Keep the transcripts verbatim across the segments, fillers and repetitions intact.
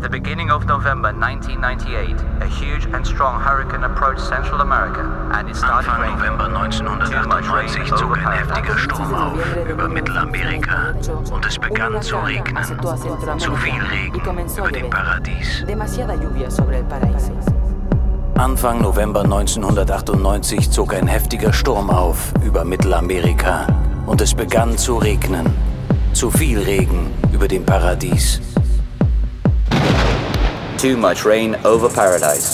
At the beginning of November nineteen ninety-eight, a huge and strong hurricane approached Central America and it started Anfang raining. November neunzehnhundertachtundneunzig zog ein heftiger Sturm auf über Mittelamerika und es begann zu regnen. Zu viel Regen über dem Paradies. Anfang November neunzehnhundertachtundneunzig zog ein heftiger Sturm auf über Mittelamerika und es begann zu regnen. Zu viel Regen über dem Paradies. Too much rain over paradise.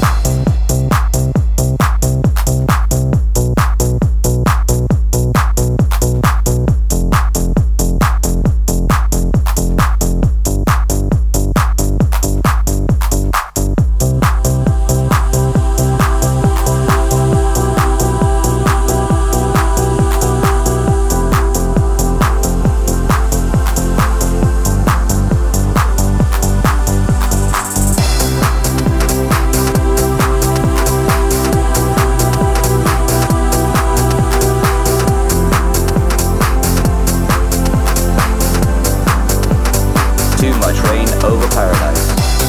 Too much rain over paradise.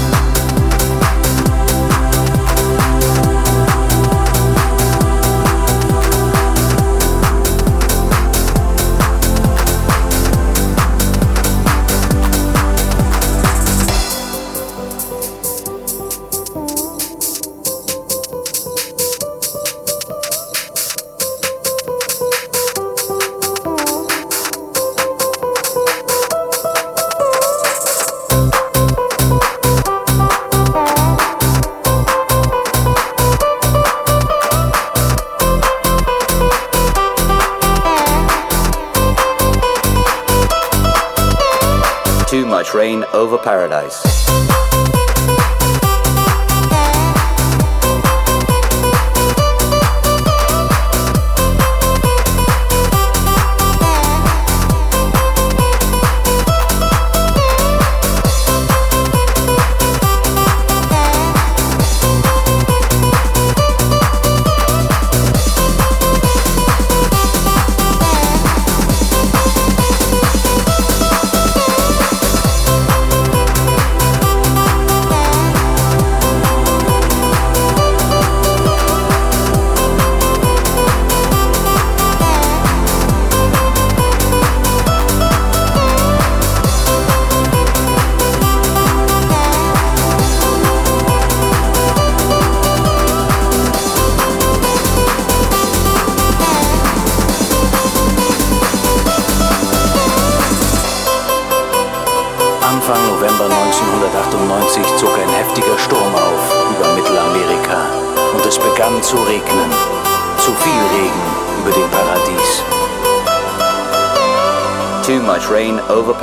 Too much rain over paradise. Anfang November neunzehnhundertachtundneunzig zog ein heftiger Sturm auf über Mittelamerika und es begann zu regnen. Zu viel Regen über dem Paradies. Too much rain over